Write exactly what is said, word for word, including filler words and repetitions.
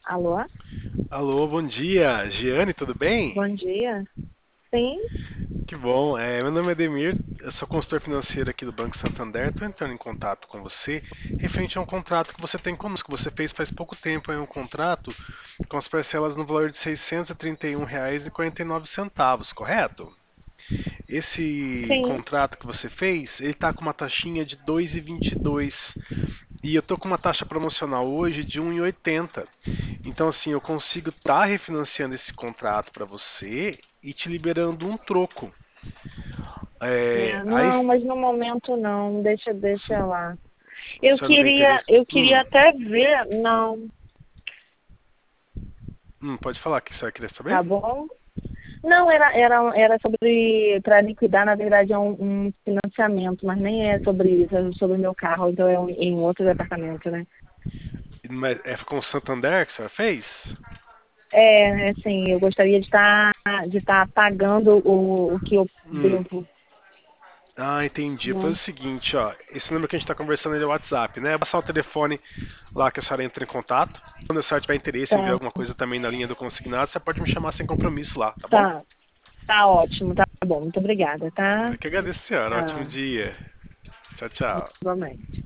Alô? Alô, bom dia. Giane, tudo bem? Bom dia. Sim, Que bom. É, meu nome é Ademir, eu sou consultor financeiro aqui do Banco Santander. Estou entrando em contato com você referente a um contrato que você tem conosco. Você fez faz pouco tempo aí um contrato com as parcelas no valor de seiscentos e trinta e um reais e quarenta e nove centavos, correto? Esse sim. contrato que você fez, ele está com uma taxinha de dois vírgula vinte e dois e eu tô com uma taxa promocional hoje de um vírgula oitenta. Então, assim, eu consigo estar refinanciando esse contrato para você e te liberando um troco. É, É, aí, não, mas no momento não. Deixa, deixa lá. a Eu senhora não tem queria, interesse? eu Hum, queria até ver, não, hum, pode falar o que a senhora queria saber? tá bom? Não, era, era, era sobre, para liquidar, na verdade, é um, um financiamento, mas nem é sobre isso, é sobre o meu carro, então é um- em outro departamento, né? Mas é com o Santander que a senhora fez? É, assim, eu gostaria de estar, de estar pagando o, o que eu Hum, devo, ah, entendi. Faz o né? seguinte, ó. Esse número que a gente tá conversando ele é o WhatsApp, né? É passar o telefone lá que a senhora entra em contato. Quando a senhora tiver interesse em ver Tá, alguma coisa também na linha do consignado, você pode me chamar sem compromisso lá, tá bom? tá, tá ótimo, tá bom, muito obrigada, tá? Eu que agradeço, senhora. Ótimo Tá, dia. Tchau, tchau. igualmente.